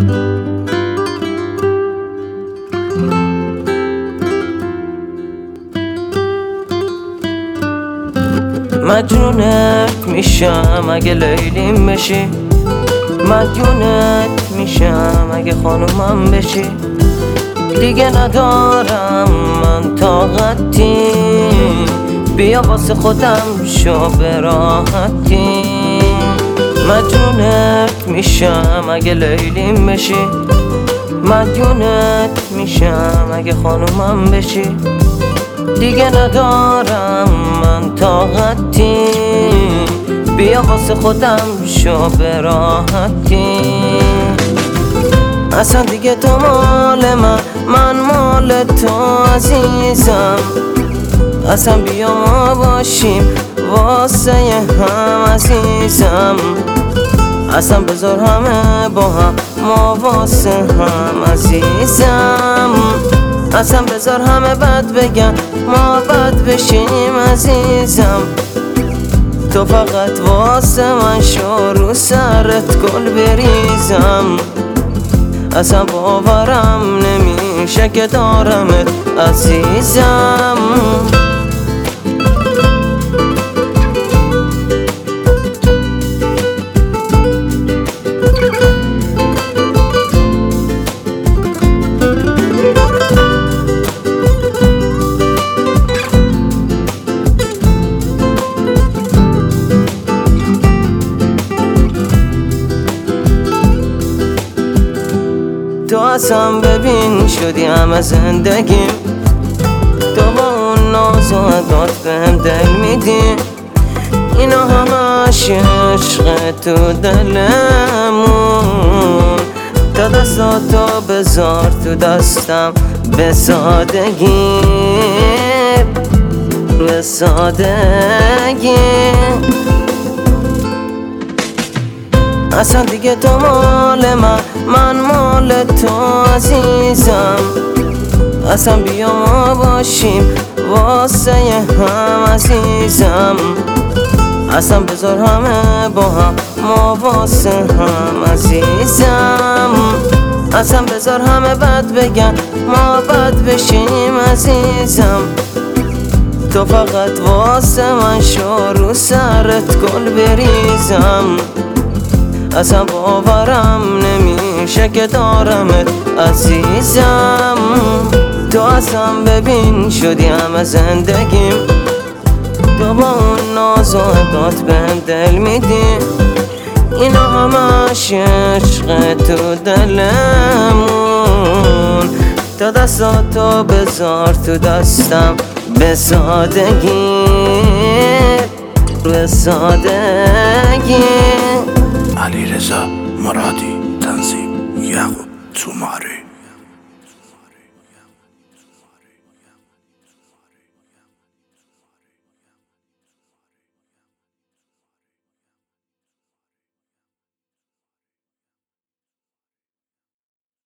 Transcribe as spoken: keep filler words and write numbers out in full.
مجنونت میشم اگه لیلیم بشی، مجنونت میشم اگه خانومم بشی. دیگه ندارم من طاقتی، بیا واسه خودم شو به راحتی. مجنونت میشم اگه لیلیم بشی، مجنونت میشم اگه خانومم بشی. دیگه ندارم من طاقتی، بیا واسه خودم شو به راحتی. اصلا دیگه تو مال من، من مال تو عزیزم. اصلا بیا ما باشیم واسه هم عزیزم. اصلا بذار همه با هم ما واسه هم عزیزم. اصلا بذار همه بد بگن ما بد بشیم عزیزم. تو فقط واسه من شو رو سرت گل بریزم. اصلا باورم نمیشه که دارمت عزیزم. تو اصلا ببین شدی همه زندگیم، تو با اون ناز و عدات بهم دل میدی. اینا همش عشق تو دلمون. تا دستاتو بذار تو دستم به سادگی، به سادگی. اصلا دیگه تو مال من، من مال تو عزیزم. اصلا بیا ما باشیم واسه هم عزیزم. اصلا بذار همه با هم ما واسه هم عزیزم. اصلا بذار همه بد بگن ما بد بشیم عزیزم. تو فقط واسه من شو رو سرت گل بریزم. اصلا باورم نمیشه که دارمت عزیزم. تو اصلا ببین شدی همه زندگیم، تو با اون ناز و عدات بهم دل میدی. اینا همش عشق تو دلمون. تا دستاتو بذار تو دستم به سادگی، به سادگی. علیرضا مرادی، تنظیم یعقوب توماری.